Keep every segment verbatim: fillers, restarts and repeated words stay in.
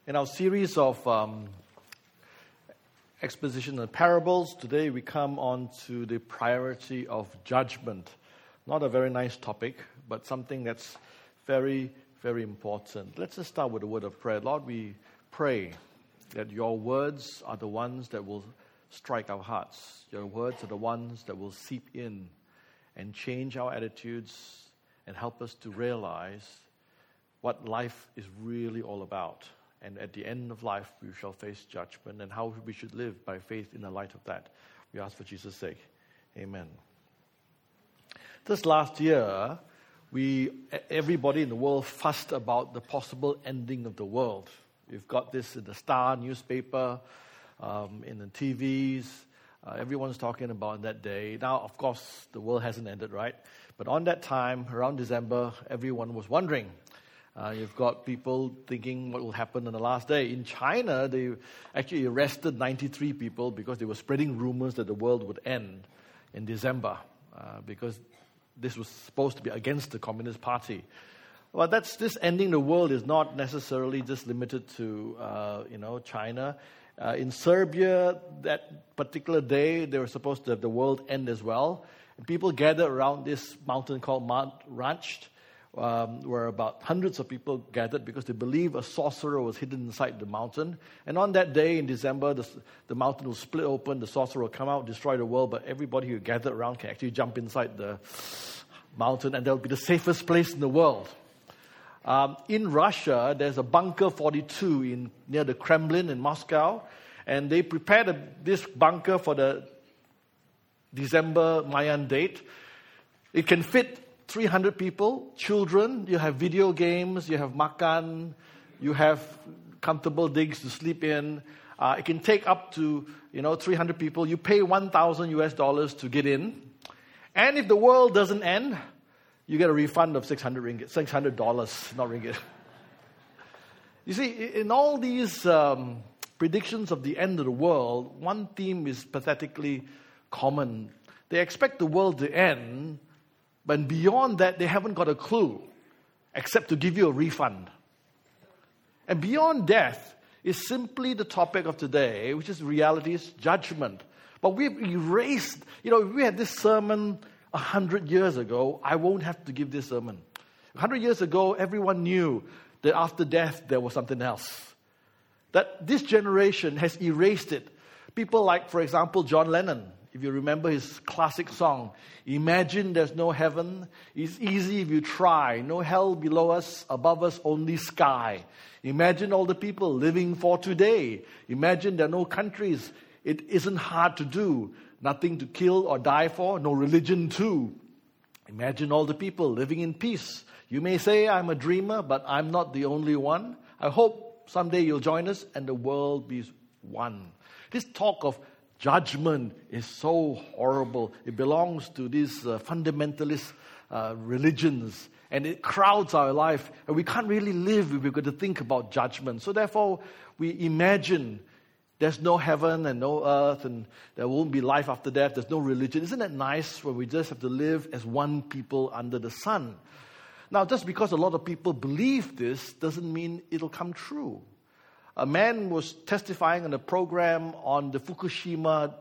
In our series of um, exposition and parables, today we come on to the priority of judgment. Not a very nice topic, but something that's very, very important. Let's just start with a word of prayer. Lord, we pray that your words are the ones that will strike our hearts. Your words are the ones that will seep in and change our attitudes and help us to realize what life is really all about. And at the end of life, we shall face judgment, and how we should live by faith in the light of that. We ask for Jesus' sake. Amen. This last year, we everybody in the world fussed about the possible ending of the world. We've got this in the Star newspaper, um, in the T Vs. Uh, everyone's talking about that day. Now, of course, the world hasn't ended, right? But on that time, around December, everyone was wondering. Uh, you've got people thinking what will happen on the last day. In China, they actually arrested ninety-three people because they were spreading rumors that the world would end in December uh, because this was supposed to be against the Communist Party. Well, that's this ending the world is not necessarily just limited to uh, you know China. Uh, in Serbia, that particular day, they were supposed to have the world end as well. And people gathered around this mountain called Mount Ranch. Um, where about hundreds of people gathered because they believe a sorcerer was hidden inside the mountain. And on that day in December, the, the mountain will split open, the sorcerer will come out, destroy the world, but everybody who gathered around can actually jump inside the mountain, and that will be the safest place in the world. Um, in Russia, there's a Bunker forty-two in near the Kremlin in Moscow, and they prepared a, this bunker for the December Mayan date. It can fit three hundred people, children, you have video games, you have makan, you have comfortable digs to sleep in. Uh, it can take up to, you know, three hundred people. You pay one thousand U S dollars to get in. And if the world doesn't end, you get a refund of six hundred ringgit, six hundred dollars, not ringgit. You see, in all these um, predictions of the end of the world, one theme is pathetically common. They expect the world to end, but beyond that, they haven't got a clue, except to give you a refund. And beyond death is simply the topic of today, which is reality's judgment. But we've erased, you know, if we had this sermon a hundred years ago, I won't have to give this sermon. A hundred years ago, everyone knew that after death, there was something else. That this generation has erased it. People like, for example, John Lennon. If you remember his classic song, imagine there's no heaven. It's easy if you try. No hell below us, above us only sky. Imagine all the people living for today. Imagine there are no countries. It isn't hard to do. Nothing to kill or die for. No religion too. Imagine all the people living in peace. You may say I'm a dreamer, but I'm not the only one. I hope someday you'll join us and the world be one. This talk of judgment is so horrible. It belongs to these uh, fundamentalist uh, religions, and it crowds our life. And we can't really live if we're going to think about judgment. So therefore, we imagine there's no heaven and no earth, and there won't be life after death. There's no religion. Isn't it nice when we just have to live as one people under the sun? Now, just because a lot of people believe this doesn't mean it'll come true. A man was testifying on a program on the Fukushima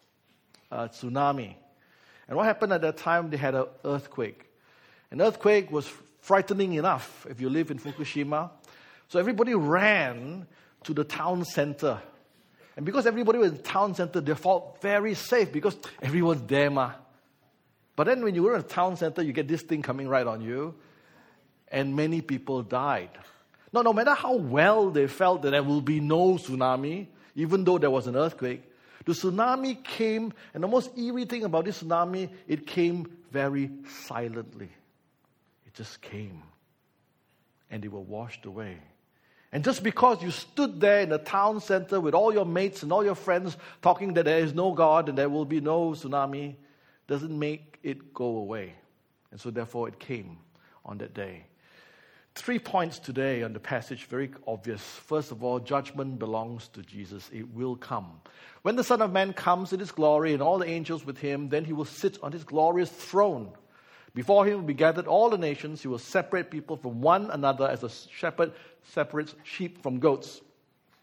uh, tsunami. And what happened at that time, they had an earthquake. An earthquake was frightening enough if you live in Fukushima. So everybody ran to the town center. And because everybody was in the town center, they felt very safe because everyone's there, ma. But then when you were in the town center, you get this thing coming right on you. And many people died. No, no matter how well they felt that there will be no tsunami, even though there was an earthquake, the tsunami came, and the most eerie thing about this tsunami, it came very silently. It just came. And they were washed away. And just because you stood there in the town center with all your mates and all your friends talking that there is no God and there will be no tsunami, doesn't make it go away. And so therefore it came on that day. Three points today on the passage, very obvious. First of all, judgment belongs to Jesus. It will come. When the Son of Man comes in his glory and all the angels with him, then he will sit on his glorious throne. Before him will be gathered all the nations. He will separate people from one another as a shepherd separates sheep from goats.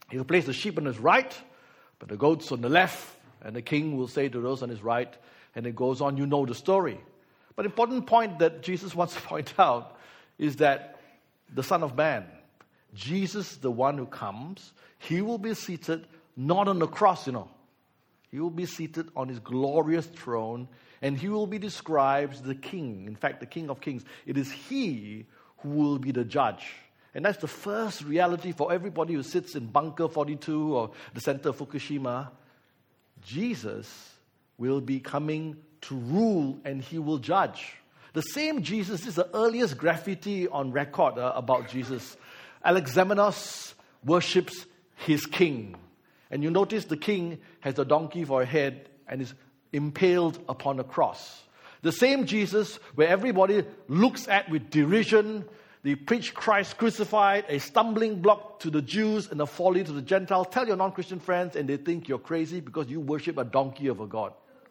He will place the sheep on his right, but the goats on the left, and the king will say to those on his right, and it goes on, you know the story. But the important point that Jesus wants to point out is that the Son of Man, Jesus, the one who comes, he will be seated not on the cross, you know. He will be seated on his glorious throne, and he will be described as the king. In fact, the King of Kings. It is he who will be the judge. And that's the first reality for everybody who sits in Bunker forty-two or the center of Fukushima. Jesus will be coming to rule, and he will judge. The same Jesus is the earliest graffiti on record uh, about Jesus. Alexamenos worships his king. And you notice the king has a donkey for a head and is impaled upon a cross. The same Jesus where everybody looks at with derision. They preach Christ crucified, a stumbling block to the Jews and a folly to the Gentiles. Tell your non-Christian friends and they think you're crazy because you worship a donkey of a God.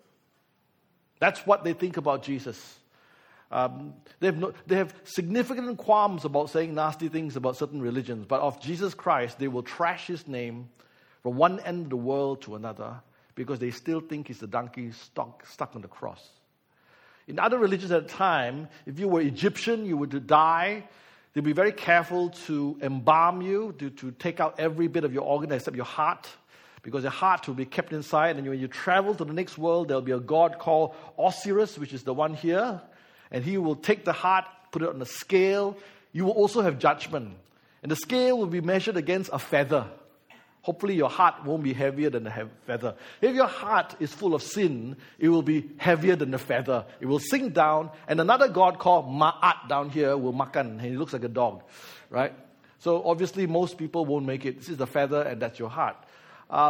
That's what they think about Jesus. Um, they, have no, they have significant qualms about saying nasty things about certain religions, but of Jesus Christ, they will trash his name from one end of the world to another because they still think he's the donkey stuck, stuck on the cross. In other religions at the time, if you were Egyptian, you were to die. They'd be very careful to embalm you, to, to take out every bit of your organ except your heart, because your heart will be kept inside. And when you travel to the next world, there'll be a god called Osiris, which is the one here. And he will take the heart, put it on a scale. You will also have judgment. And the scale will be measured against a feather. Hopefully your heart won't be heavier than the feather. If your heart is full of sin, it will be heavier than the feather. It will sink down. And another god called Ma'at down here will makan. And he looks like a dog. Right? So obviously most people won't make it. This is the feather and that's your heart. Uh,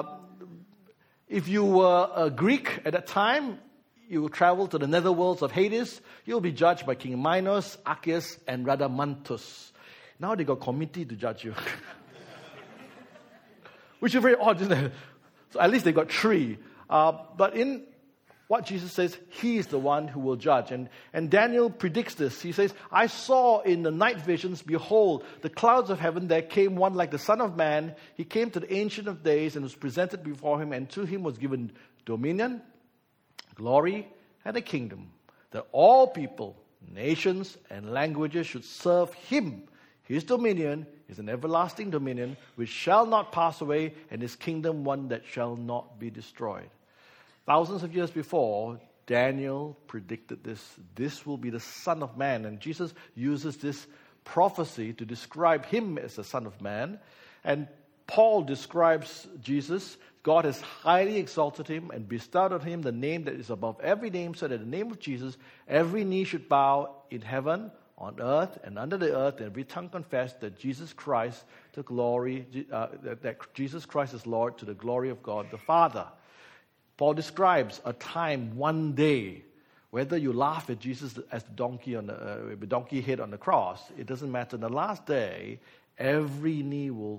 if you were a Greek at that time, you will travel to the netherworlds of Hades. You'll be judged by King Minos, Archias, and Radamanthus. Now they got a committee to judge you. Which is very odd, isn't it? So at least they got three. Uh, but in what Jesus says, he is the one who will judge. And, and Daniel predicts this. He says, I saw in the night visions, behold, the clouds of heaven, there came one like the Son of Man. He came to the Ancient of Days and was presented before him, and to him was given dominion, glory, and a kingdom, that all people, nations, and languages should serve him. His dominion is an everlasting dominion which shall not pass away, and his kingdom one that shall not be destroyed. Thousands of years before, Daniel predicted this. This will be the Son of Man. And Jesus uses this prophecy to describe him as the Son of Man. And Paul describes Jesus. God has highly exalted him and bestowed on him the name that is above every name, so that in the name of Jesus, every knee should bow in heaven, on earth, and under the earth, and every tongue confess that Jesus Christ, the glory, uh, that, that Jesus Christ is Lord, to the glory of God the Father. Paul describes a time, one day, whether you laugh at Jesus as the donkey on the, uh, the donkey head on the cross, it doesn't matter. In the last day, every knee will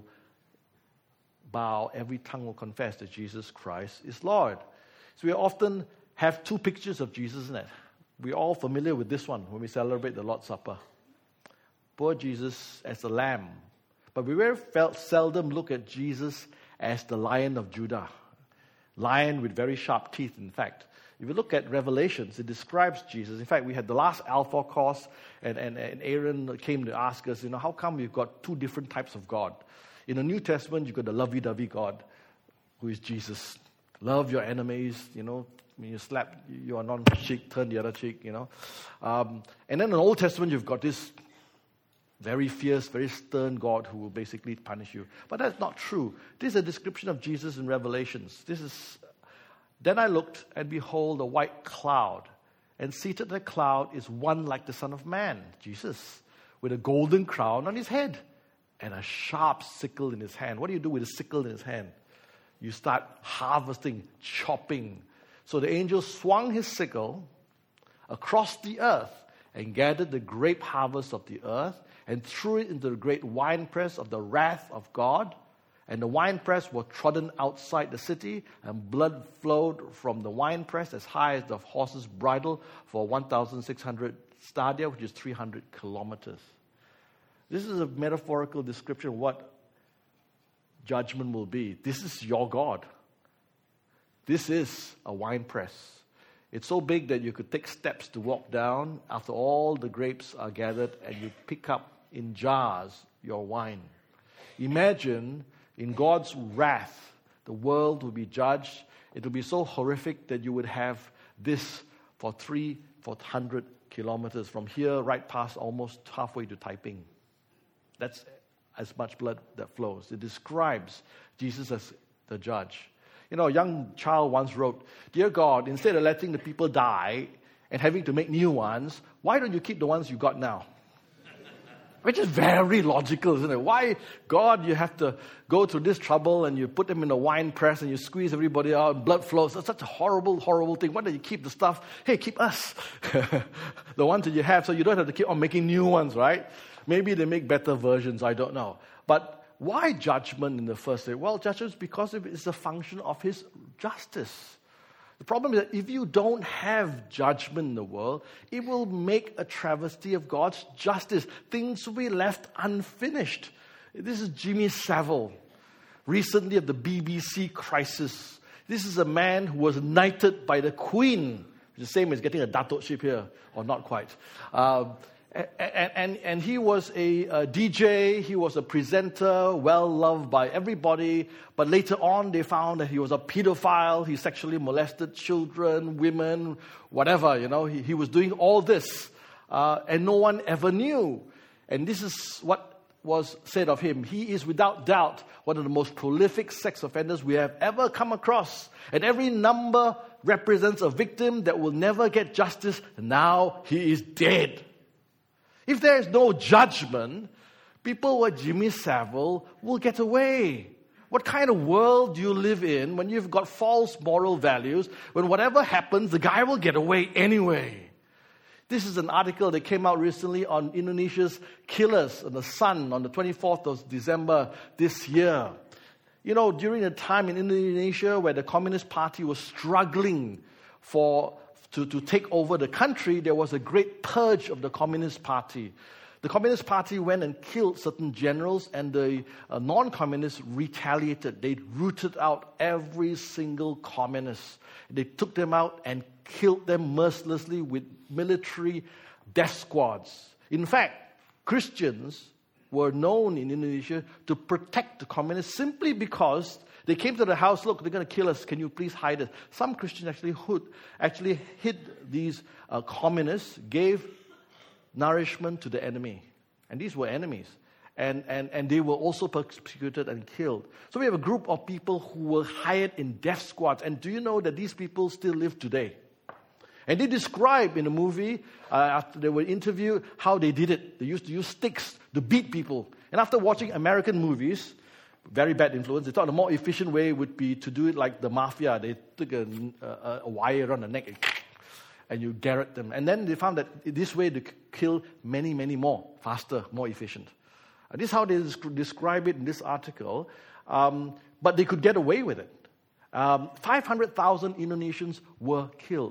bow, every tongue will confess that Jesus Christ is Lord. So we often have two pictures of Jesus, isn't it? We're all familiar with this one when we celebrate the Lord's Supper. Poor Jesus as the lamb. But we very felt seldom look at Jesus as the Lion of Judah. Lion with very sharp teeth, in fact. If you look at Revelations, it describes Jesus. In fact, we had the last Alpha course, and, and, and Aaron came to ask us, you know, how come we've got two different types of God? In the New Testament, you've got the lovey-dovey God, who is Jesus. Love your enemies, you know. When you slap your non-cheek, turn the other cheek, you know. Um, and then in the Old Testament, you've got this very fierce, very stern God who will basically punish you. But that's not true. This is a description of Jesus in Revelations. This is, then I looked, and behold, a white cloud. And seated in the cloud is one like the Son of Man, Jesus, with a golden crown on his head and a sharp sickle in his hand. What do you do with a sickle in his hand? You start harvesting, chopping. So the angel swung his sickle across the earth and gathered the grape harvest of the earth and threw it into the great winepress of the wrath of God. And the winepress was trodden outside the city, and blood flowed from the winepress as high as the horse's bridle for one thousand six hundred stadia, which is three hundred kilometers. This is a metaphorical description of what judgment will be. This is your God. This is a wine press. It's so big that you could take steps to walk down after all the grapes are gathered, and you pick up in jars your wine. Imagine in God's wrath, the world will be judged. It will be so horrific that you would have this for three, four hundred kilometers from here right past almost halfway to Taiping. That's as much blood that flows. It describes Jesus as the judge. You know, a young child once wrote, "Dear God, instead of letting the people die and having to make new ones, why don't you keep the ones you got now?" Which is very logical, isn't it? Why, God, you have to go through this trouble and you put them in a wine press and you squeeze everybody out and blood flows. That's such a horrible, horrible thing. Why don't you keep the stuff? Hey, keep us. The ones that you have, so you don't have to keep on making new ones, right? Maybe they make better versions, I don't know. But why judgment in the first place? Well, judgment is because it's a function of His justice. The problem is that if you don't have judgment in the world, it will make a travesty of God's justice. Things will be left unfinished. This is Jimmy Savile, recently of the B B C crisis. This is a man who was knighted by the Queen, which is the same as getting a dato-ship here, or not quite. Uh, And, and, and he was a, a D J, he was a presenter, well-loved by everybody, but later on they found that he was a pedophile, he sexually molested children, women, whatever, you know, he, he was doing all this, uh, and no one ever knew. And this is what was said of him. He is without doubt one of the most prolific sex offenders we have ever come across. And every number represents a victim that will never get justice, and now he is dead. If there is no judgment, people like Jimmy Savile will get away. What kind of world do you live in when you've got false moral values, when whatever happens, the guy will get away anyway? This is an article that came out recently on Indonesia's killers on the Sun on the twenty-fourth of December this year. You know, during a time in Indonesia where the Communist Party was struggling for To, to take over the country, there was a great purge of the Communist Party. The Communist Party went and killed certain generals, and the uh, non-communists retaliated. They rooted out every single communist. They took them out and killed them mercilessly with military death squads. In fact, Christians were known in Indonesia to protect the communists simply because they came to the house, look, they're going to kill us. Can you please hide us? Some Christians actually hid, actually hid these uh, communists, gave nourishment to the enemy. And these were enemies. And, and, and they were also persecuted and killed. So we have a group of people who were hired in death squads. And do you know that these people still live today? And they describe in the movie, uh, after they were interviewed, how they did it. They used to use sticks to beat people. And after watching American movies, very bad influence, they thought a more efficient way would be to do it like the mafia. They took a, a, a wire around the neck and, and you garrote them. And then they found that this way they could kill many, many more, faster, more efficient. Uh, this is how they describe it in this article. Um, but they could get away with it. Um, five hundred thousand Indonesians were killed.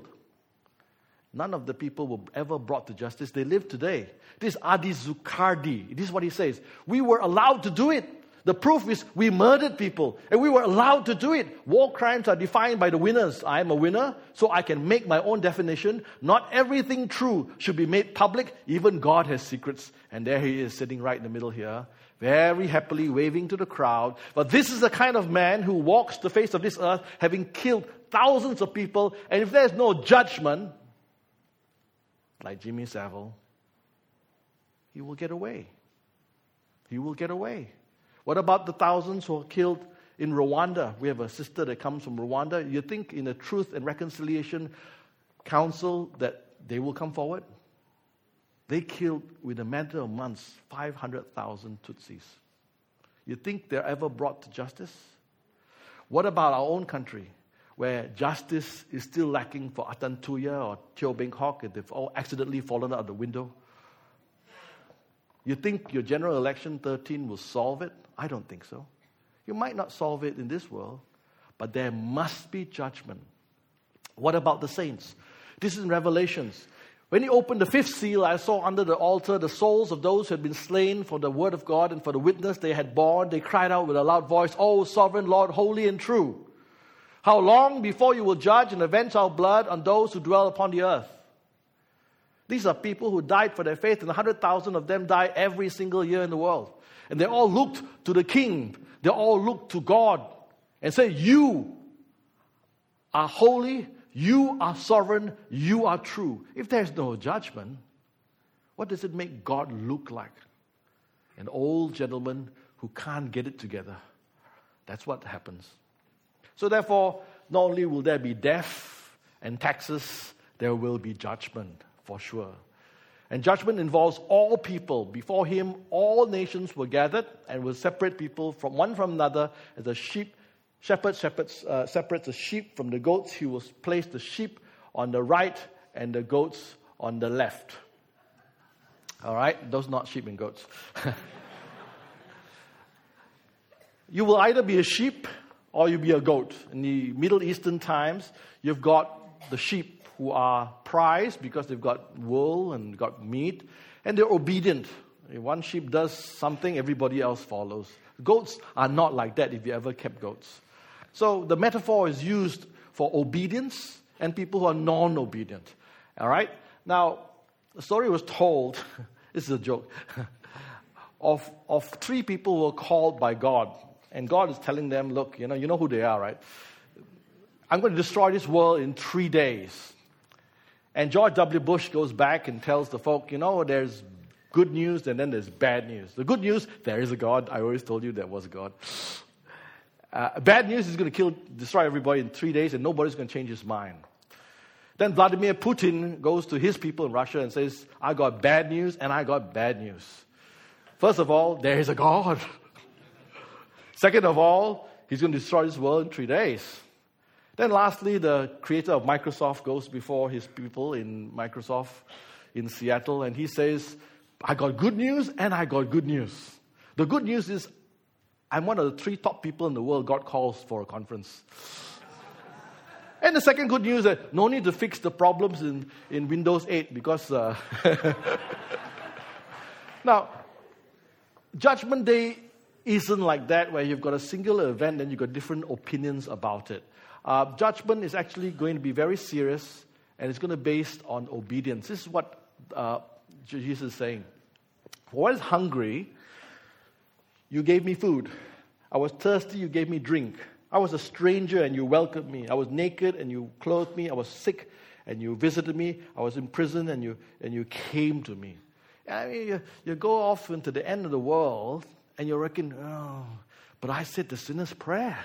None of the people were ever brought to justice. They live today. This is Adi Zukardi. This is what he says. We were allowed to do it. The proof is we murdered people, and we were allowed to do it. War crimes are defined by the winners. I am a winner, so I can make my own definition. Not everything true should be made public. Even God has secrets. And there he is, sitting right in the middle here, very happily waving to the crowd. But this is the kind of man who walks the face of this earth, having killed thousands of people. And if there's no judgment, like Jimmy Savile, he will get away. He will get away. What about the thousands who were killed in Rwanda? We have a sister that comes from Rwanda. You think in the Truth and Reconciliation Council that they will come forward? They killed, within a matter of months, five hundred thousand Tutsis. You think they're ever brought to justice? What about our own country, where justice is still lacking for Atan Tuya or Teo Beng Hok, and they've all accidentally fallen out of the window? You think your general election thirteen will solve it? I don't think so. You might not solve it in this world, but there must be judgment. What about the saints? This is in Revelations. When he opened the fifth seal, I saw under the altar the souls of those who had been slain for the word of God and for the witness they had borne. They cried out with a loud voice, "O sovereign Lord, holy and true, how long before you will judge and avenge our blood on those who dwell upon the earth?" These are people who died for their faith, and one hundred thousand of them die every single year in the world. And they all looked to the king. They all looked to God and said, "You are holy, you are sovereign, you are true." If there's no judgment, what does it make God look like? An old gentleman who can't get it together. That's what happens. So therefore, not only will there be death and taxes, there will be judgment for sure. And judgment involves all people. Before him, all nations were gathered and will separate people from one from another as a sheep Shepherd shepherds, uh, separates the sheep from the goats. He will place the sheep on the right and the goats on the left. All right? Those not sheep and goats. You will either be a sheep or you'll be a goat. In the Middle Eastern times, you've got the sheep who are prized because they've got wool and got meat, and they're obedient. If one sheep does something, everybody else follows. Goats are not like that if you ever kept goats. So the metaphor is used for obedience and people who are non-obedient. All right? Now, the story was told, this is a joke, of, of three people who were called by God. And God is telling them, look, you know, you know who they are, right? I'm going to destroy this world in three days. And George W. Bush goes back and tells the folk, you know, there's good news and then there's bad news. The good news, there is a God. I always told you there was a God. Uh, bad news is going to kill, destroy everybody in three days and nobody's going to change his mind. Then Vladimir Putin goes to his people in Russia and says, I got bad news and I got bad news. First of all, there is a God. Second of all, he's going to destroy this world in three days. Then lastly, the creator of Microsoft goes before his people in Microsoft in Seattle and he says, I got good news and I got good news. The good news is I'm one of the three top people in the world God calls for a conference. And the second good news is that no need to fix the problems in, in Windows eight because... Uh Now, Judgment Day isn't like that where you've got a singular event and you've got different opinions about it. Uh, judgment is actually going to be very serious and it's going to be based on obedience. This is what uh, Jesus is saying. For I was hungry, you gave me food. I was thirsty, you gave me drink. I was a stranger and you welcomed me. I was naked and you clothed me. I was sick and you visited me. I was in prison and you and you came to me. I mean, you, you go off into the end of the world and you reckon, oh, but I said the sinner's prayer.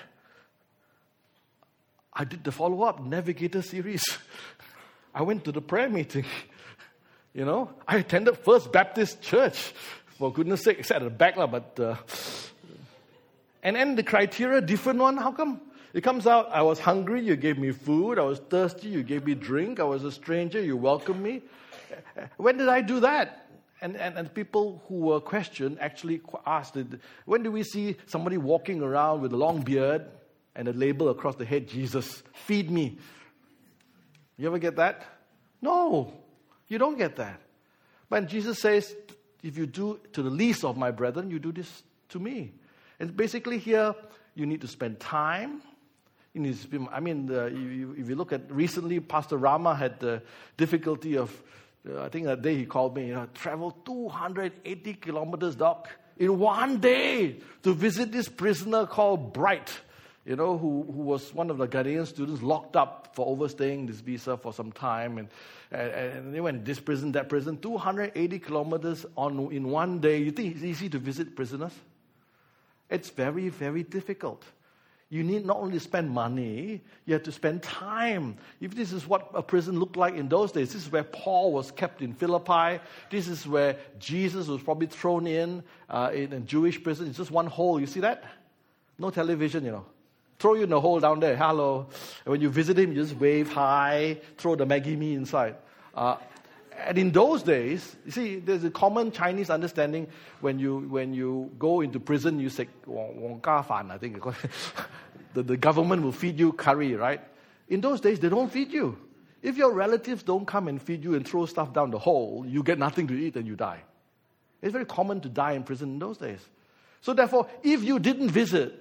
I did the follow-up Navigator series. I went to the prayer meeting. You know, I attended First Baptist Church. For goodness sake, except at the back, but... Uh, and then the criteria, different one, how come? It comes out, I was hungry, you gave me food. I was thirsty, you gave me drink. I was a stranger, you welcomed me. When did I do that? And, and, and people who were questioned actually asked, when do we see somebody walking around with a long beard and a label across the head, Jesus, feed me? You ever get that? No, you don't get that. But Jesus says, if you do to the least of my brethren, you do this to me. And basically here, you need to spend time. You need to spend, I mean, uh, you, if you look at recently, Pastor Rama had the difficulty of, uh, I think that day he called me, you know, travel two hundred eighty kilometers, doc, in one day to visit this prisoner called Bright, you know, who, who was one of the Ghanaian students locked up for overstaying this visa for some time. And, and, and they went this prison, that prison, two hundred eighty kilometers on in one day. You think it's easy to visit prisoners? It's very, very difficult. You need not only spend money, you have to spend time. If this is what a prison looked like in those days, this is where Paul was kept in Philippi. This is where Jesus was probably thrown in, uh, in a Jewish prison. It's just one hole. You see that? No television, you know. Throw you in the hole down there. Hello. And when you visit him, you just wave hi, throw the Maggie mee inside. Uh, and in those days, you see, there's a common Chinese understanding when you when you go into prison, you say, Wong, Wong Ka Fan, I think. the, the government will feed you curry, right? In those days, they don't feed you. If your relatives don't come and feed you and throw stuff down the hole, you get nothing to eat and you die. It's very common to die in prison in those days. So therefore, if you didn't visit,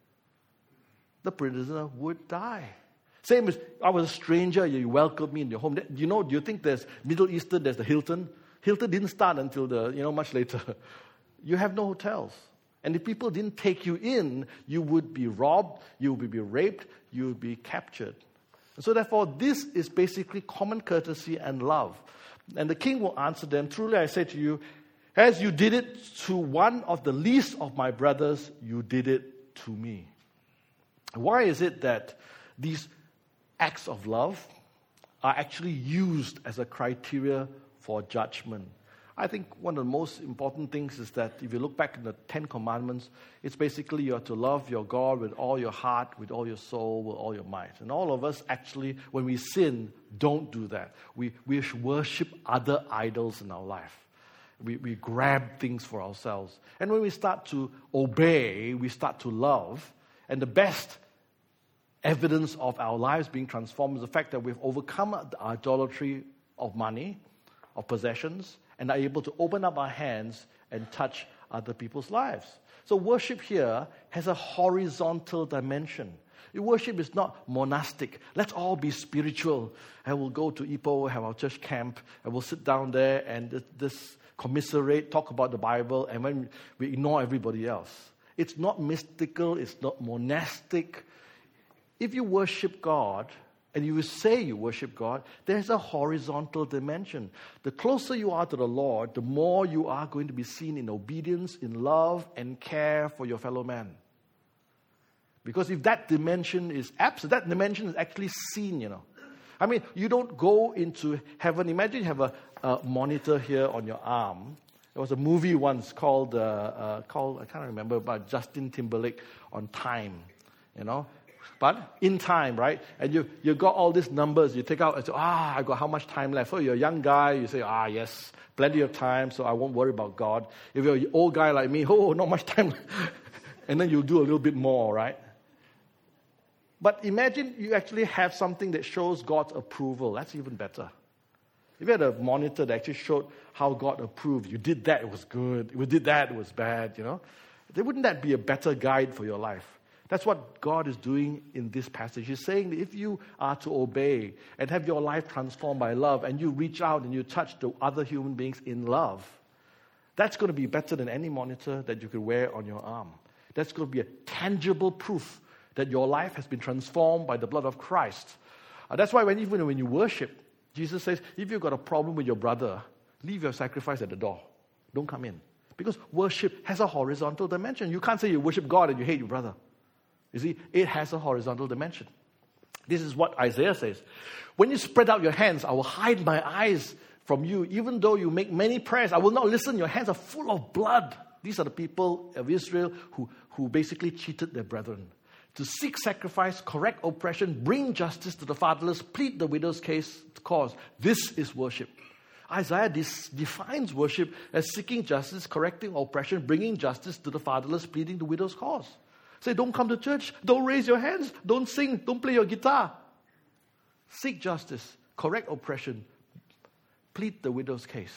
the prisoner would die. Same as I was a stranger, you welcomed me in your home. You know, do you think there's Middle Eastern, there's the Hilton? Hilton didn't start until the, you know, much later. You have no hotels. And if people didn't take you in, you would be robbed, you would be raped, you would be captured. So therefore, this is basically common courtesy and love. And the king will answer them, truly I say to you, as you did it to one of the least of my brothers, you did it to me. Why is it that these acts of love are actually used as a criteria for judgment? I think one of the most important things is that if you look back in the Ten Commandments, it's basically you are to love your God with all your heart, with all your soul, with all your might. And all of us actually, when we sin, don't do that. We, we worship other idols in our life. We, we grab things for ourselves. And when we start to obey, we start to love. And the best evidence of our lives being transformed is the fact that we've overcome the idolatry of money, of possessions, and are able to open up our hands and touch other people's lives. So worship here has a horizontal dimension. Worship is not monastic. Let's all be spiritual. And we'll go to Ipoh, have our church camp, and we'll sit down there and this, this commiserate, talk about the Bible, and when we ignore everybody else. It's not mystical, it's not monastic. If you worship God, and you say you worship God, there's a horizontal dimension. The closer you are to the Lord, the more you are going to be seen in obedience, in love, and care for your fellow man. Because if that dimension is absent, that dimension is actually seen, you know. I mean, you don't go into heaven. Imagine you have a, a monitor here on your arm. There was a movie once called, uh, uh, called I can't remember, but Justin Timberlake on Time, you know. But in time, right? And you you got all these numbers. You take out and say, ah, I got how much time left. So you're a young guy. You say, ah, yes, plenty of time, so I won't worry about God. If you're an old guy like me, oh, not much time. And then you'll do a little bit more, right? But imagine you actually have something that shows God's approval. That's even better. If you had a monitor that actually showed how God approved, you did that, it was good. You did that, it was bad, you know. Wouldn't that be a better guide for your life? That's what God is doing in this passage. He's saying that if you are to obey and have your life transformed by love, and you reach out and you touch the other human beings in love, that's going to be better than any monitor that you could wear on your arm. That's going to be a tangible proof that your life has been transformed by the blood of Christ. Uh, that's why when even when you worship, Jesus says, if you've got a problem with your brother, leave your sacrifice at the door. Don't come in. Because worship has a horizontal dimension. You can't say you worship God and you hate your brother. You see, it has a horizontal dimension. This is what Isaiah says. When you spread out your hands, I will hide my eyes from you. Even though you make many prayers, I will not listen. Your hands are full of blood. These are the people of Israel who, who basically cheated their brethren. To seek sacrifice, correct oppression, bring justice to the fatherless, plead the widow's case cause. This is worship. Isaiah dis- defines worship as seeking justice, correcting oppression, bringing justice to the fatherless, pleading the widow's cause. Say, don't come to church, don't raise your hands, don't sing, don't play your guitar. Seek justice, correct oppression, plead the widow's case.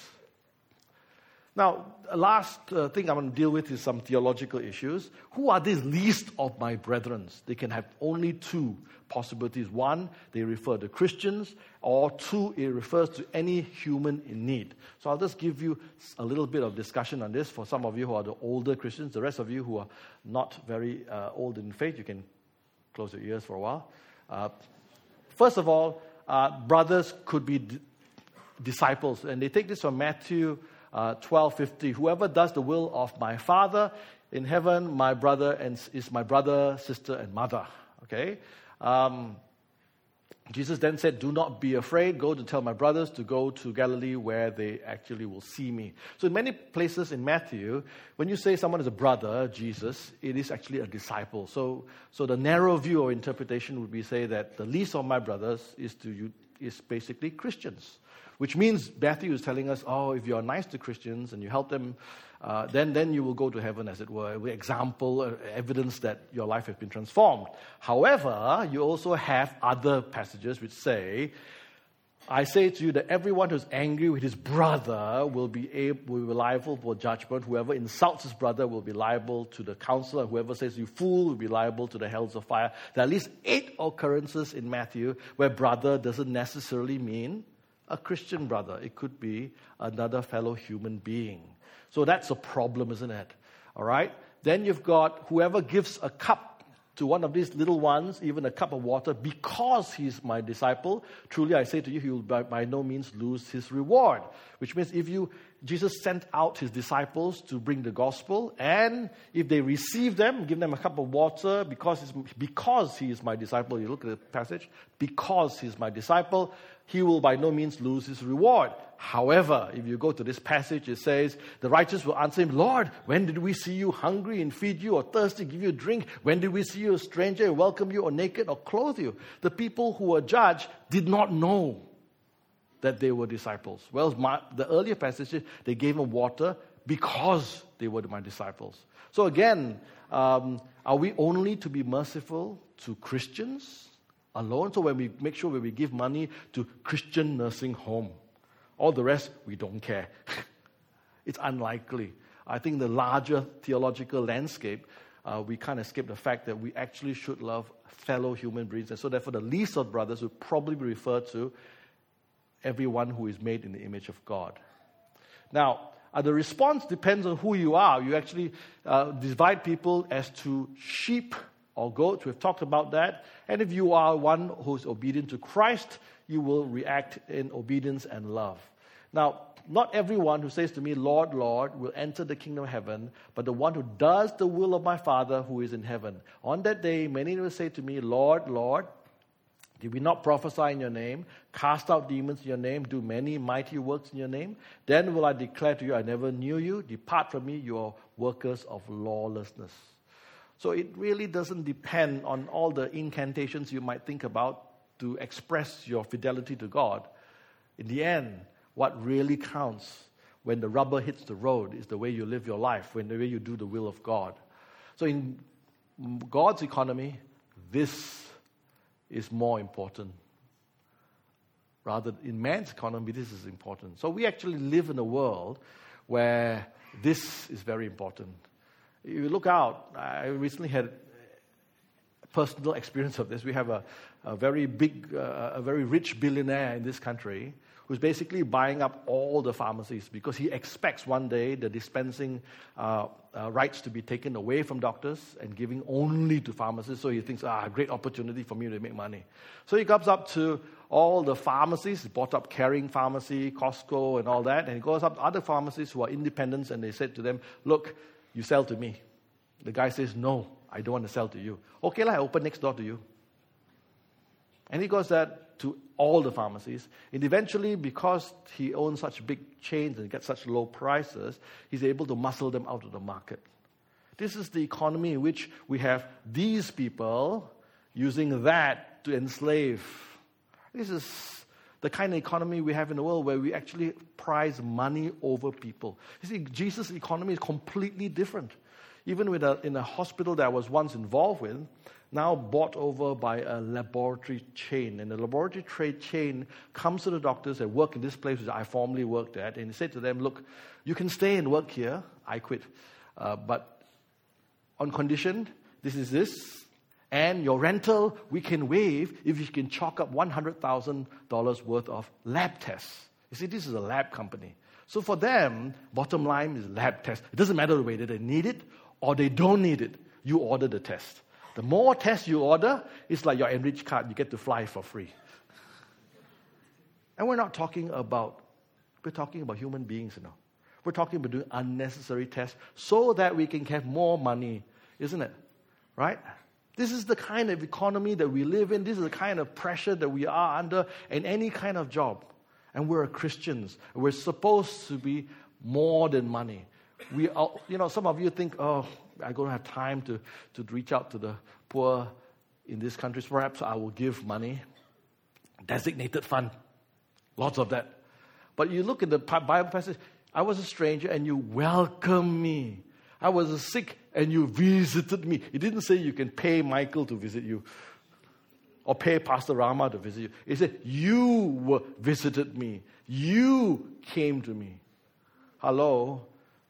Now, the last uh, thing I'm going to deal with is some theological issues. Who are these least of my brethren? They can have only two possibilities. One, they refer to Christians, or two, it refers to any human in need. So I'll just give you a little bit of discussion on this for some of you who are the older Christians. The rest of you who are not very uh, old in faith, you can close your ears for a while. Uh, first of all, uh, brothers could be d- disciples. And they take this from Matthew Uh, twelve fifty. Whoever does the will of my Father in heaven, my brother and is my brother, sister, and mother. Okay. Um, Jesus then said, "Do not be afraid. Go to tell my brothers to go to Galilee, where they actually will see me." So in many places in Matthew, when you say someone is a brother, Jesus, it is actually a disciple. So, so the narrow view or interpretation would be say that the least of my brothers is to you is basically Christians. Which means Matthew is telling us, oh, if you're nice to Christians and you help them, uh, then, then you will go to heaven, as it were. Example, uh, evidence that your life has been transformed. However, you also have other passages which say, I say to you that everyone who's angry with his brother will be able, will be liable for judgment. Whoever insults his brother will be liable to the council, and whoever says you fool will be liable to the hells of fire. There are at least eight occurrences in Matthew where brother doesn't necessarily mean a Christian brother. It could be another fellow human being. So that's a problem, isn't it? All right? Then you've got whoever gives a cup to one of these little ones, even a cup of water, because he's my disciple, truly I say to you, he will by, by no means lose his reward. Which means if you, Jesus sent out his disciples to bring the gospel, and if they receive them, give them a cup of water, because, it's, because he is my disciple, you look at the passage, because he is my disciple, he will by no means lose his reward. However, if you go to this passage, it says, the righteous will answer him, Lord, when did we see you hungry and feed you, or thirsty, give you a drink? When did we see you a stranger and welcome you, or naked, or clothe you? The people who were judged did not know that they were disciples. Well, my, the earlier passages, they gave them water because they were my disciples. So again, um, are we only to be merciful to Christians alone? So when we make sure when we give money to Christian nursing home, all the rest, we don't care. It's unlikely. I think the larger theological landscape, uh, we can't escape the fact that we actually should love fellow human beings. And so therefore the least of brothers would probably be referred to everyone who is made in the image of God. Now, uh, the response depends on who you are. You actually uh, divide people as to sheep or goats. We've talked about that. And if you are one who's obedient to Christ, you will react in obedience and love. Now, not everyone who says to me, Lord, Lord, will enter the kingdom of heaven, but the one who does the will of my Father who is in heaven. On that day, many will say to me, Lord, Lord, did we not prophesy in your name, cast out demons in your name, do many mighty works in your name? Then will I declare to you, I never knew you. Depart from me, you are workers of lawlessness. So it really doesn't depend on all the incantations you might think about to express your fidelity to God. In the end, what really counts when the rubber hits the road is the way you live your life, when the way you do the will of God. So in God's economy, this is more important. Rather, in man's economy, this is important. So we actually live in a world where this is very important. If you look out, I recently had personal experience of this. We have a, a very big, uh, a very rich billionaire in this country who's basically buying up all the pharmacies because he expects one day the dispensing uh, uh, rights to be taken away from doctors and giving only to pharmacists. So he thinks, ah, great opportunity for me to make money. So he comes up to all the pharmacies, he bought up Caring Pharmacy, Costco and all that, and he goes up to other pharmacies who are independents and they said to them, look, you sell to me. The guy says, no, I don't want to sell to you. Okay, I open next door to you. And he goes that to all the pharmacies. And eventually, because he owns such big chains and gets such low prices, he's able to muscle them out of the market. This is the economy in which we have these people using that to enslave. This is the kind of economy we have in the world where we actually prize money over people. You see, Jesus' economy is completely different. Even with a, in a hospital that I was once involved with, now bought over by a laboratory chain. And the laboratory trade chain comes to the doctors that work in this place which I formerly worked at, and he said to them, look, you can stay and work here. I quit. Uh, but on condition, this is this, and your rental we can waive if you can chalk up one hundred thousand dollars worth of lab tests. You see, this is a lab company. So for them, bottom line is lab tests. It doesn't matter whether they need it or they don't need it. You order the test. The more tests you order, it's like your Enrich card. You get to fly for free. And we're not talking about, we're talking about human beings, you know. We're talking about doing unnecessary tests so that we can have more money, isn't it? Right? This is the kind of economy that we live in. This is the kind of pressure that we are under in any kind of job. And we're Christians. We're supposed to be more than money. We are, you know, some of you think, oh, I don't have time to, to reach out to the poor in these countries. Perhaps I will give money. Designated fund. Lots of that. But you look at the Bible passage, I was a stranger and you welcomed me. I was sick and you visited me. It didn't say you can pay Michael to visit you. or pay Pastor Rama to visit you. He said, you were visited me. You came to me. Hello?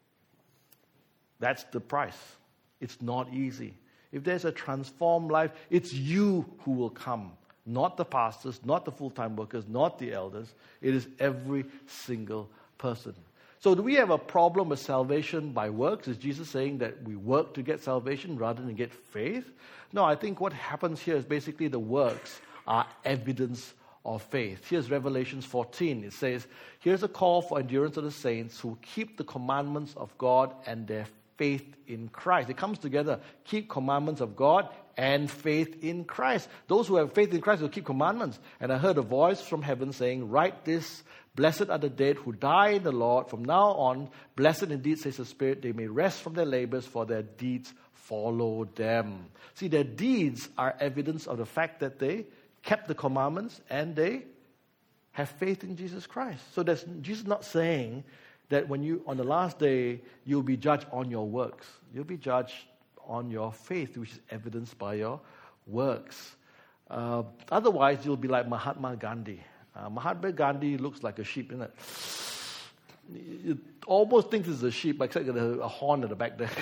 That's the price. It's not easy. If there's a transformed life, it's you who will come. Not the pastors, not the full-time workers, not the elders. It is every single person. So do we have a problem with salvation by works? Is Jesus saying that we work to get salvation rather than get faith? No, I think what happens here is basically the works are evidence of faith. Here's Revelation fourteen. It says, here's a call for endurance of the saints who keep the commandments of God and their faith in Christ. It comes together. Keep commandments of God and faith in Christ. Those who have faith in Christ will keep commandments. And I heard a voice from heaven saying, write this, blessed are the dead who die in the Lord. From now on, blessed indeed, says the Spirit, they may rest from their labors, for their deeds follow them. See, their deeds are evidence of the fact that they kept the commandments and they have faith in Jesus Christ. So that's Jesus not saying that when you, on the last day, you'll be judged on your works. You'll be judged on your faith, which is evidenced by your works. Uh, otherwise, you'll be like Mahatma Gandhi. Uh, Mahatma Gandhi looks like a sheep, isn't it? You almost think it's a sheep, except got a, a horn at the back there.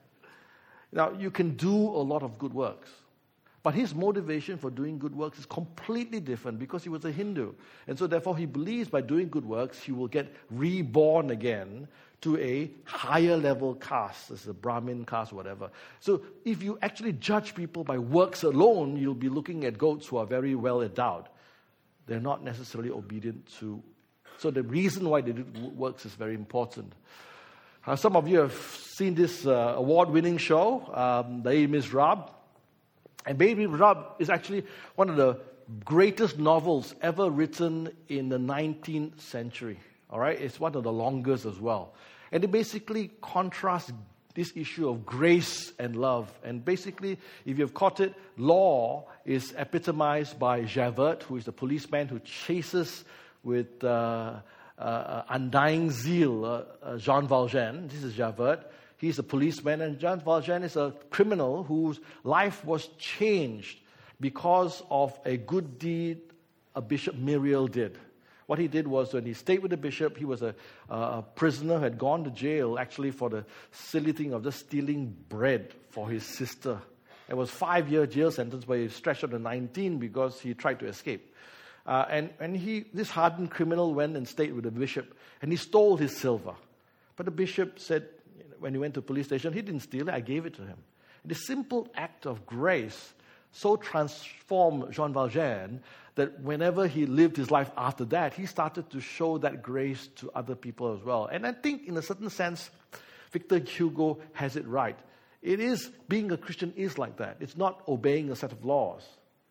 Now, you can do a lot of good works. But his motivation for doing good works is completely different because he was a Hindu. And so therefore he believes by doing good works, he will get reborn again to a higher level caste, as a Brahmin caste or whatever. So if you actually judge people by works alone, you'll be looking at goats who are very well endowed. They're not necessarily obedient to. So the reason why they do works is very important. Uh, some of you have seen this uh, award-winning show, um, Les Miserables. And Baby Rab is actually one of the greatest novels ever written in the nineteenth century. All right, it's one of the longest as well. And it basically contrasts this issue of grace and love. And basically, if you've caught it, law is epitomized by Javert, who is the policeman who chases with uh, uh, undying zeal uh, uh, Jean Valjean. This is Javert. He's a policeman, and Jean Valjean is a criminal whose life was changed because of a good deed a Bishop Myriel did. What he did was, when he stayed with the bishop, he was a, a prisoner who had gone to jail actually for the silly thing of just stealing bread for his sister. It was a five-year jail sentence, but he stretched up to nineteen because he tried to escape. Uh, and and he, this hardened criminal went and stayed with the bishop, and he stole his silver. But the bishop said, when he went to the police station, he didn't steal it, I gave it to him. The simple act of grace so transformed Jean Valjean that whenever he lived his life after that, he started to show that grace to other people as well. And I think in a certain sense, Victor Hugo has it right. It is, being a Christian is like that. It's not obeying a set of laws.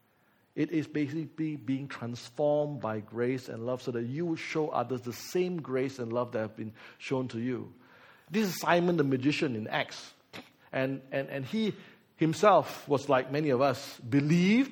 It is basically being transformed by grace and love so that you will show others the same grace and love that have been shown to you. This is Simon the magician in Acts. And, and, and he himself was like many of us, believed,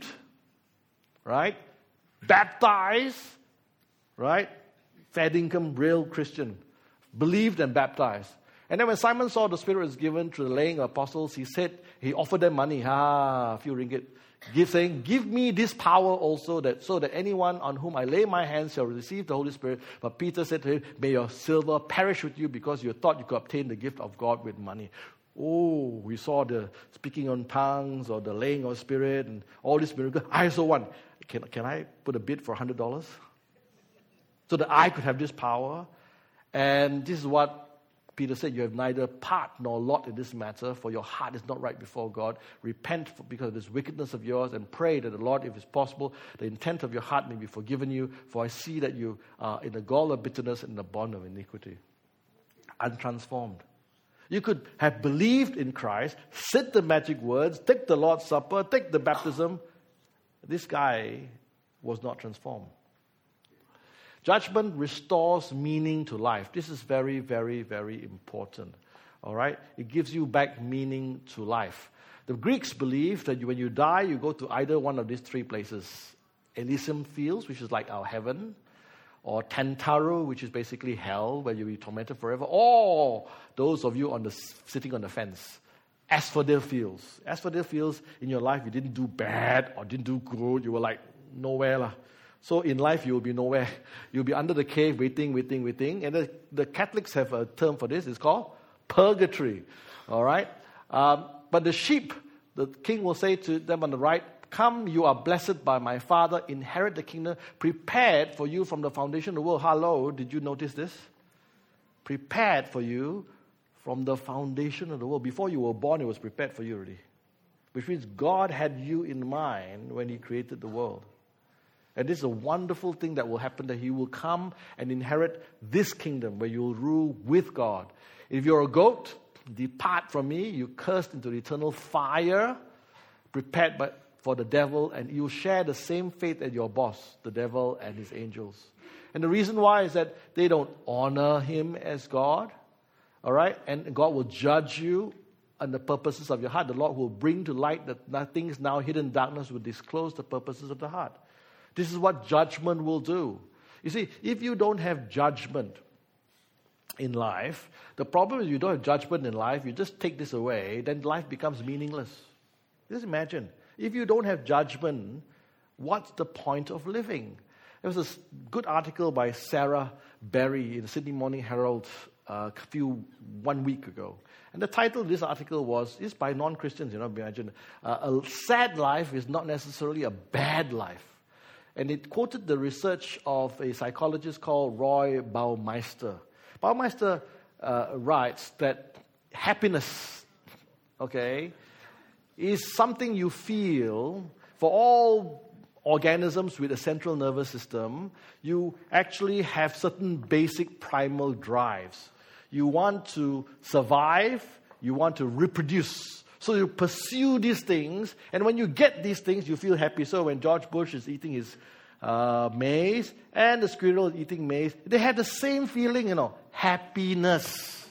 right? Baptized, right? Fair income, real Christian. Believed and baptized. And then when Simon saw the Spirit was given through the laying of apostles, he said, he offered them money, ah, a few ringgit. Give, saying, give me this power also, that so that anyone on whom I lay my hands shall receive the Holy Spirit. But Peter said to him, may your silver perish with you because you thought you could obtain the gift of God with money. Oh, we saw the speaking on tongues or the laying of Spirit and all these miracles. I also want. Can, can I put a bid for one hundred dollars? So that I could have this power. And this is what Peter said, you have neither part nor lot in this matter, for your heart is not right before God. Repent for, because of this wickedness of yours, and pray that the Lord, if it's possible, the intent of your heart may be forgiven you, for I see that you are in the gall of bitterness and the bond of iniquity. Untransformed. You could have believed in Christ, said the magic words, take the Lord's Supper, take the baptism. This guy was not transformed. Judgment restores meaning to life. This is very, very, very important. All right? It gives you back meaning to life. The Greeks believed that when you die, you go to either one of these three places. Elysium fields, which is like our heaven, or Tantaro, which is basically hell, where you'll be tormented forever, or those of you on the sitting on the fence, asphodel fields. Asphodel fields in your life, you didn't do bad or didn't do good. You were like, nowhere lah. So in life, you will be nowhere. You'll be under the cave, waiting, waiting, waiting. And the, the Catholics have a term for this. It's called purgatory. All right? Um, but the sheep, the king will say to them on the right, come, you are blessed by my Father. Inherit the kingdom prepared for you from the foundation of the world. Hello, did you notice this? Prepared for you from the foundation of the world. Before you were born, it was prepared for you already. Which means God had you in mind when He created the world. And this is a wonderful thing that will happen, that He will come and inherit this kingdom where you will rule with God. If you're a goat, depart from me, you cursed into the eternal fire, prepared by, for the devil, and you share the same fate as your boss, the devil and his angels. And the reason why is that they don't honor Him as God, all right? And God will judge you and the purposes of your heart. The Lord will bring to light that nothing is now hidden in darkness, will disclose the purposes of the heart. This is what judgment will do. You see, if you don't have judgment in life, the problem is you don't have judgment in life, you just take this away, then life becomes meaningless. Just imagine, if you don't have judgment, what's the point of living? There was a good article by Sarah Berry in the Sydney Morning Herald uh, a few, one week ago. And the title of this article was, it's by non-Christians, you know, imagine, uh, a sad life is not necessarily a bad life. And it quoted the research of a psychologist called Roy Baumeister. Baumeister uh, writes that happiness, okay, is something you feel for all organisms with a central nervous system. You actually have certain basic primal drives. You want to survive, you want to reproduce. So you pursue these things, and when you get these things, you feel happy. So when George Bush is eating his uh, maize, and the squirrel is eating maize, they have the same feeling, you know, happiness.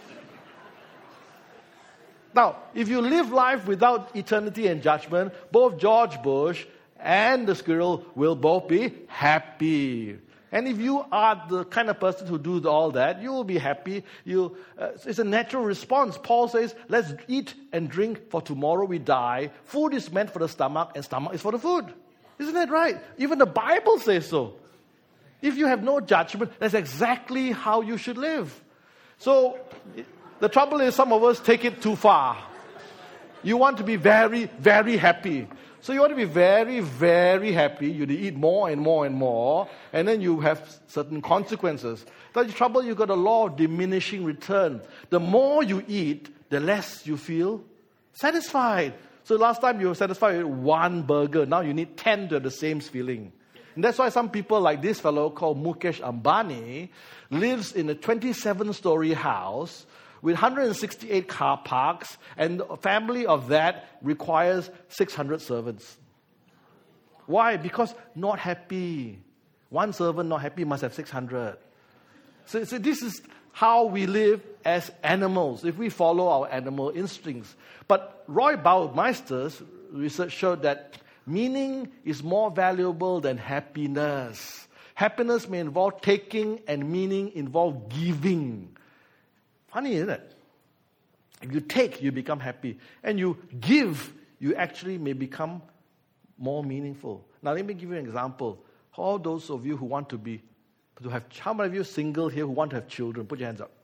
Now, if you live life without eternity and judgment, both George Bush and the squirrel will both be happy. And if you are the kind of person who does all that, you will be happy. You, uh, it's a natural response. Paul says, let's eat and drink, for tomorrow we die. Food is meant for the stomach, and stomach is for the food. Isn't that right? Even the Bible says so. If you have no judgment, that's exactly how you should live. So, the trouble is some of us take it too far. You want to be very, very happy. So you want to be very, very happy. You eat more and more and more, and then you have certain consequences. The trouble, you've got a law of diminishing return. The more you eat, the less you feel satisfied. So last time you were satisfied with one burger. Now you need ten to have the same feeling. And that's why some people like this fellow called Mukesh Ambani lives in a twenty-seven story house with one hundred sixty-eight car parks, and a family of that requires six hundred servants. Why? Because not happy. One servant not happy must have six hundred. So, so this is how we live as animals, if we follow our animal instincts. But Roy Baumeister's research showed that meaning is more valuable than happiness. Happiness may involve taking, and meaning involve giving. Funny, isn't it? If you take, you become happy. And you give, you actually may become more meaningful. Now, let me give you an example. All those of you who want to be, to have, how many of you single here who want to have children? Put your hands up.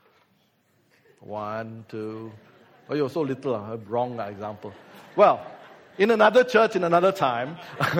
One, two. Oh, you're so little. Uh, wrong example. Well, in another church, in another time,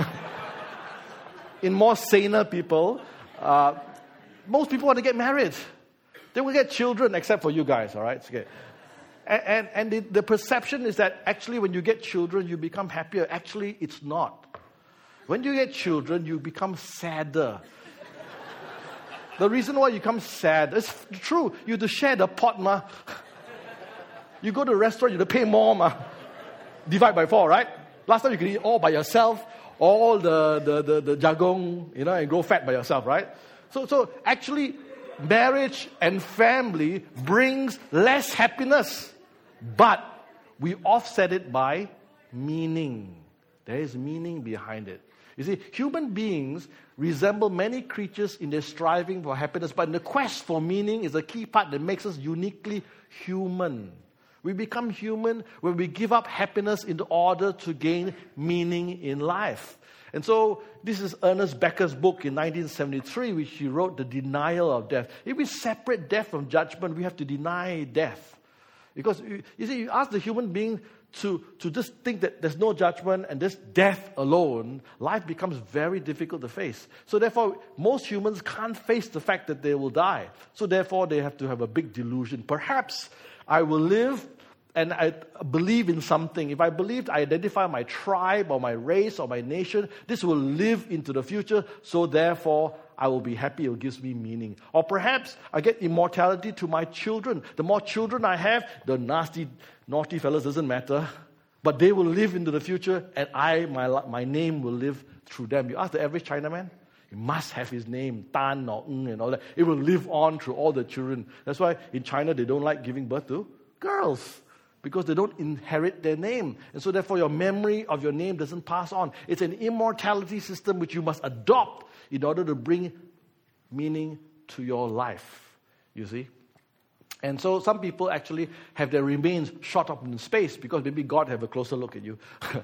in more saner people, uh, most people want to get married. They will get children, except for you guys, all right? It's okay. And, and, and the, the perception is that actually when you get children, you become happier. Actually, it's not. When you get children, you become sadder. The reason why you become sad, it's true. You have to share the pot, ma. You go to a restaurant, you have to pay more, ma. Divide by four, right? Last time you could eat all by yourself, all the, the, the, the jagung, you know, and grow fat by yourself, right? So, so actually, marriage and family brings less happiness, but we offset it by meaning. There is meaning behind it. You see, human beings resemble many creatures in their striving for happiness, but in the quest for meaning is a key part that makes us uniquely human. We become human when we give up happiness in order to gain meaning in life. And so this is Ernest Becker's book in nineteen seventy-three, which he wrote, The Denial of Death. If we separate death from judgment, we have to deny death. Because, you see, you ask the human being to, to just think that there's no judgment and this death alone, life becomes very difficult to face. So therefore, most humans can't face the fact that they will die. So therefore, they have to have a big delusion. Perhaps I will live and I believe in something. If I believe, I identify my tribe or my race or my nation, this will live into the future, so therefore I will be happy, it gives me meaning. Or perhaps I get immortality to my children. The more children I have, the nasty, naughty fellas doesn't matter, but they will live into the future, and I, my, my name will live through them. You ask the average Chinaman, he must have his name, Tan or Ng and all that. It will live on through all the children. That's why in China they don't like giving birth to girls, because they don't inherit their name. And so therefore your memory of your name doesn't pass on. It's an immortality system which you must adopt in order to bring meaning to your life, you see. And so some people actually have their remains shot up in space because maybe God have a closer look at you.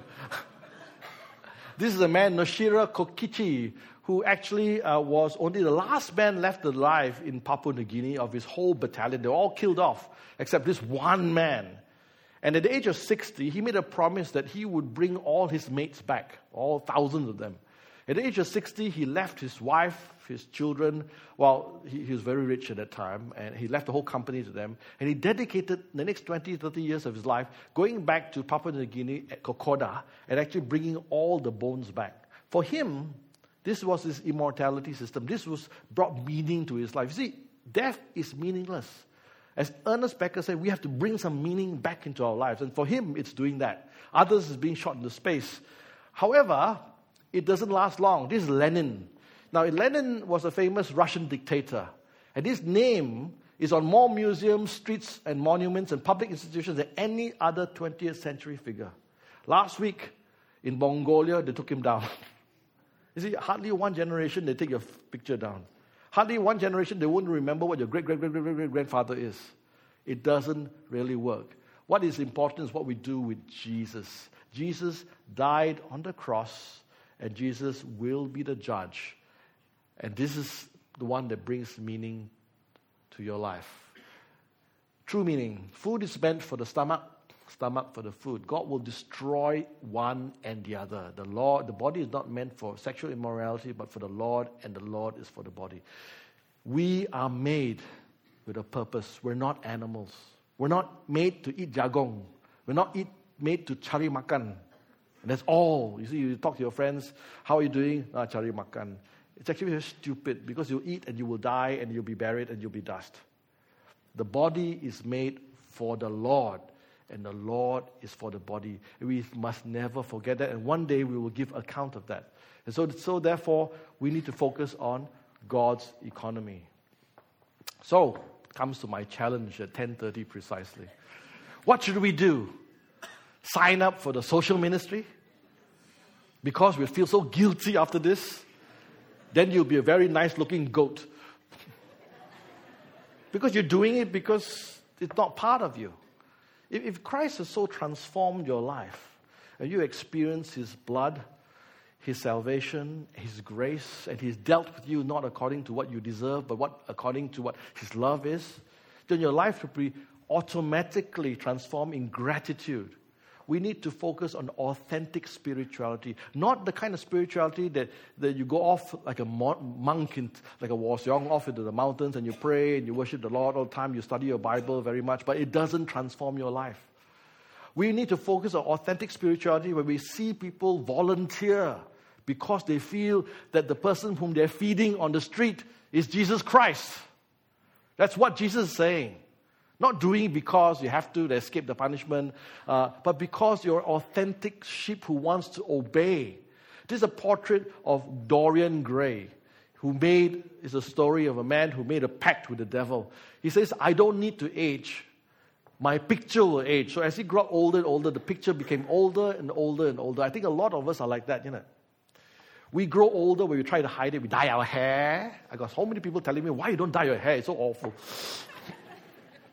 This is a man, Noshiro Kokichi, who actually uh, was only the last man left alive in Papua New Guinea of his whole battalion. They were all killed off, except this one man. And at the age of sixty, he made a promise that he would bring all his mates back, all thousands of them. At the age of sixty, he left his wife, his children. Well, he, he was very rich at that time, and he left the whole company to them. And he dedicated the next twenty, thirty years of his life going back to Papua New Guinea at Kokoda and actually bringing all the bones back. For him, this was his immortality system. This was brought meaning to his life. You see, death is meaningless. As Ernest Becker said, we have to bring some meaning back into our lives. And for him, it's doing that. Others is being shot into space. However, it doesn't last long. This is Lenin. Now, Lenin was a famous Russian dictator. And his name is on more museums, streets, and monuments and public institutions than any other twentieth century figure. Last week, in Mongolia, they took him down. You see, hardly one generation, they take your picture down. Hardly one generation, they won't remember what your great-great-great-great-grandfather is. It doesn't really work. What is important is what we do with Jesus. Jesus died on the cross, and Jesus will be the judge. And this is the one that brings meaning to your life. True meaning. Food is meant for the stomach, stomach for the food. God will destroy one and the other. The Lord, the body is not meant for sexual immorality, but for the Lord, and the Lord is for the body. We are made with a purpose. We're not animals. We're not made to eat jagong. We're not eat, made to cari makan. And that's all. You see, you talk to your friends, how are you doing? Ah, cari makan. It's actually very stupid, because you'll eat and you will die and you'll be buried and you'll be dust. The body is made for the Lord, and the Lord is for the body. We must never forget that, and one day we will give account of that. And so, so therefore, we need to focus on God's economy. So, comes to my challenge at ten thirty precisely. What should we do? Sign up for the social ministry? Because we feel so guilty after this? Then you'll be a very nice-looking goat. Because you're doing it because it's not part of you. If Christ has so transformed your life, and you experience His blood, His salvation, His grace, and He's dealt with you not according to what you deserve, but what according to what His love is, then your life will be automatically transformed in gratitude. We need to focus on authentic spirituality, not the kind of spirituality that, that you go off like a monk, in, like a Warseong, off into the mountains and you pray and you worship the Lord all the time, you study your Bible very much, but it doesn't transform your life. We need to focus on authentic spirituality where we see people volunteer because they feel that the person whom they're feeding on the street is Jesus Christ. That's what Jesus is saying. Not doing it because you have to, to escape the punishment, uh, but because you're an authentic sheep who wants to obey. This is a portrait of Dorian Gray, who made, is a story of a man who made a pact with the devil. He says, I don't need to age. My picture will age. So as he grew older and older, the picture became older and older and older. I think a lot of us are like that, you know. We grow older when we try to hide it. We dye our hair. I got so many people telling me, why you don't dye your hair? It's so awful.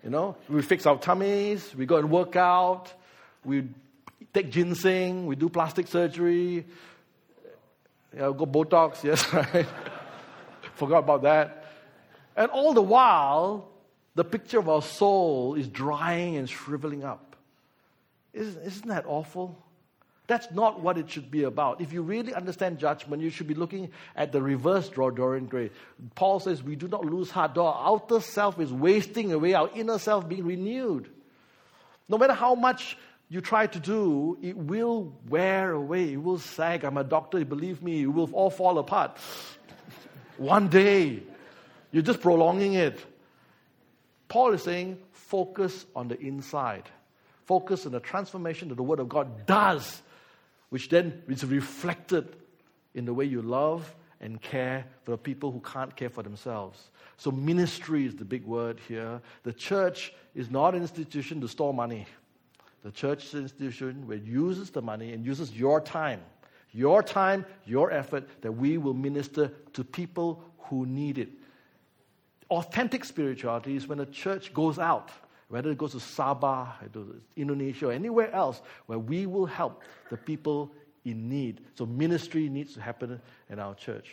You know, we fix our tummies, we go and work out, we take ginseng, we do plastic surgery, yeah, go Botox, yes, right? Forgot about that. And all the while, the picture of our soul is drying and shriveling up. Isn't, isn't that awful? That's not what it should be about. If you really understand judgment, you should be looking at the reverse Dorian Gray. Paul says we do not lose heart, though our outer self is wasting away, our inner self being renewed. No matter how much you try to do, it will wear away, it will sag. I'm a doctor, believe me, it will all fall apart. One day, you're just prolonging it. Paul is saying, focus on the inside. Focus on the transformation that the Word of God does, which then is reflected in the way you love and care for the people who can't care for themselves. So ministry is the big word here. The church is not an institution to store money. The church is an institution where it uses the money and uses your time, your time, your effort, that we will minister to people who need it. Authentic spirituality is when a church goes out, whether it goes to Sabah, Indonesia, or anywhere else, where we will help the people in need. So ministry needs to happen in our church.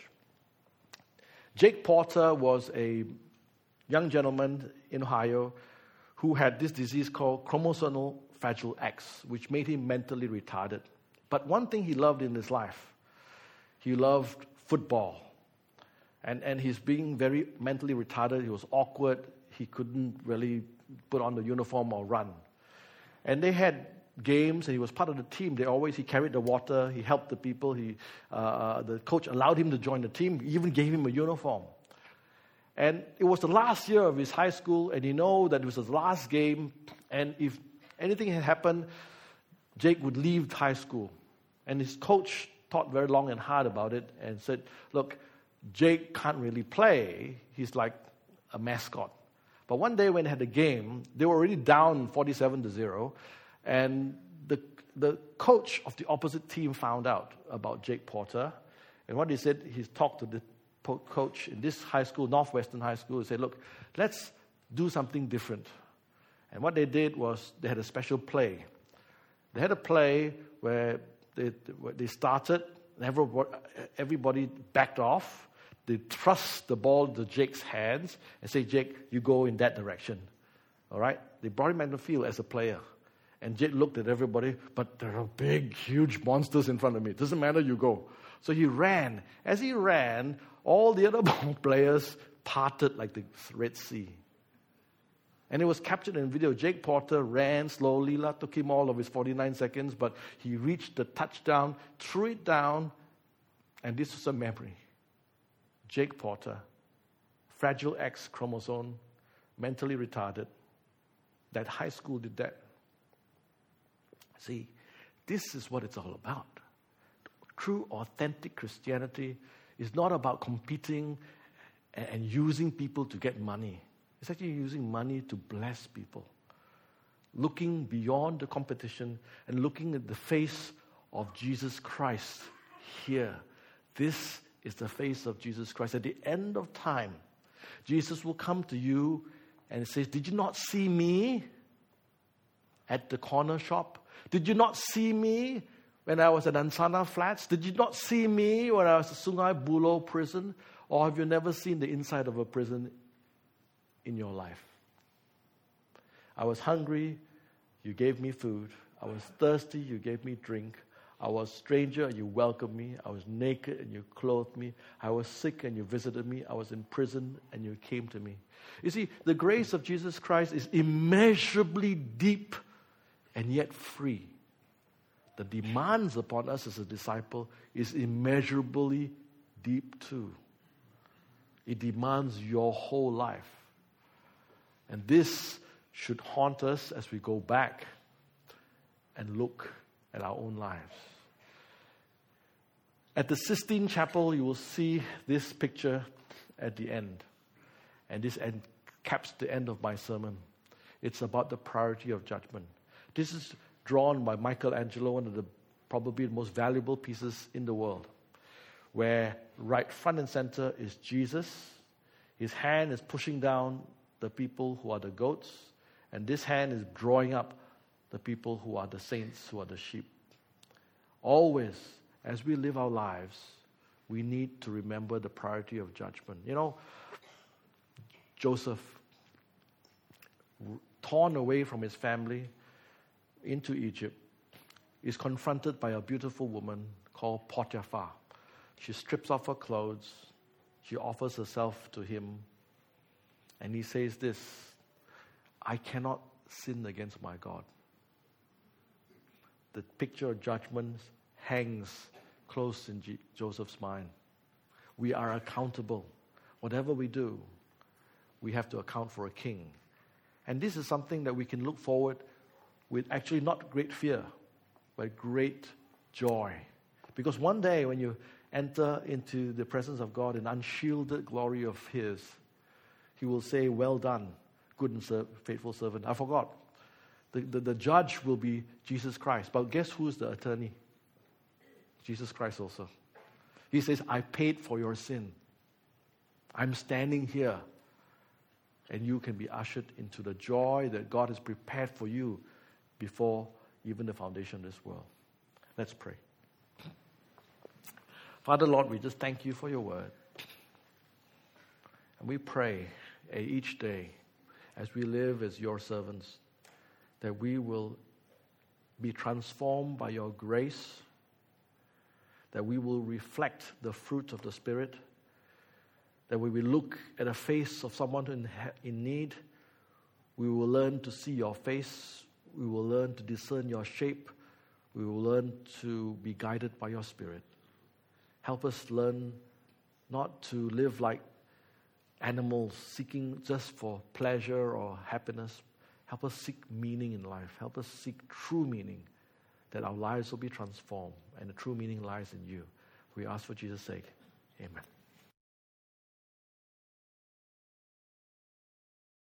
Jake Porter was a young gentleman in Ohio who had this disease called chromosomal Fragile X, which made him mentally retarded. But one thing he loved in his life, he loved football. And, and he's being very mentally retarded. He was awkward. He couldn't really put on the uniform or run. And they had games, and he was part of the team. They always, he carried the water, he helped the people, he, uh, the coach allowed him to join the team, he even gave him a uniform. And it was the last year of his high school, and he knew that it was his last game, and if anything had happened, Jake would leave high school. And his coach thought very long and hard about it and said, look, Jake can't really play, he's like a mascot. But one day when they had a game, they were already down forty-seven to zero, and the the coach of the opposite team found out about Jake Porter, and what he said, he talked to the coach in this high school, Northwestern High School, and said, look, let's do something different. And what they did was they had a special play. They had a play where they, where they started, and everybody, everybody backed off. They thrust the ball to Jake's hands and say, Jake, you go in that direction. All right? They brought him on the field as a player. And Jake looked at everybody, but there are big, huge monsters in front of me. It doesn't matter, you go. So he ran. As he ran, all the other players parted like the Red Sea. And it was captured in video. Jake Porter ran slowly. It took him all of his forty-nine seconds, but he reached the touchdown, threw it down, and this was a memory. Jake Porter, fragile X chromosome, mentally retarded. That high school did that. See, this is what it's all about. True, authentic Christianity is not about competing and, and using people to get money. It's actually using money to bless people. Looking beyond the competition and looking at the face of Jesus Christ here. This is the face of Jesus Christ. At the end of time, Jesus will come to you and say, did you not see me at the corner shop? Did you not see me when I was at Ansana Flats? Did you not see me when I was at Sungai Buloh prison? Or have you never seen the inside of a prison in your life? I was hungry, you gave me food. I was thirsty, you gave me drink. I was a stranger and you welcomed me. I was naked and you clothed me. I was sick and you visited me. I was in prison and you came to me. You see, the grace of Jesus Christ is immeasurably deep and yet free. The demands upon us as a disciple is immeasurably deep too. It demands your whole life. And this should haunt us as we go back and look at our own lives. At the Sistine Chapel, you will see this picture at the end. And this end caps the end of my sermon. It's about the priority of judgment. This is drawn by Michelangelo, one of the probably the most valuable pieces in the world, where right front and center is Jesus. His hand is pushing down the people who are the goats. And this hand is drawing up the people who are the saints, who are the sheep. Always, as we live our lives, we need to remember the priority of judgment. You know, Joseph, torn away from his family into Egypt, is confronted by a beautiful woman called Potiphar. She strips off her clothes. She offers herself to him. And he says this, I cannot sin against my God. The picture of judgment hangs close in G- Joseph's mind. We are accountable. Whatever we do, we have to account for a king. And this is something that we can look forward with actually not great fear, but great joy. Because one day when you enter into the presence of God in unshielded glory of His, He will say, well done, good and ser- faithful servant. I forgot. The, the, the judge will be Jesus Christ. But guess who's the attorney? Jesus Christ also. He says, I paid for your sin. I'm standing here. And you can be ushered into the joy that God has prepared for you before even the foundation of this world. Let's pray. Father, Lord, we just thank you for your word. And we pray uh, each day as we live as your servants that we will be transformed by your grace, that we will reflect the fruit of the Spirit, that when we look at a face of someone in, in need, we will learn to see your face, we will learn to discern your shape, we will learn to be guided by your Spirit. Help us learn not to live like animals seeking just for pleasure or happiness. Help us seek meaning in life. Help us seek true meaning, that our lives will be transformed and the true meaning lies in you. We ask for Jesus' sake. Amen.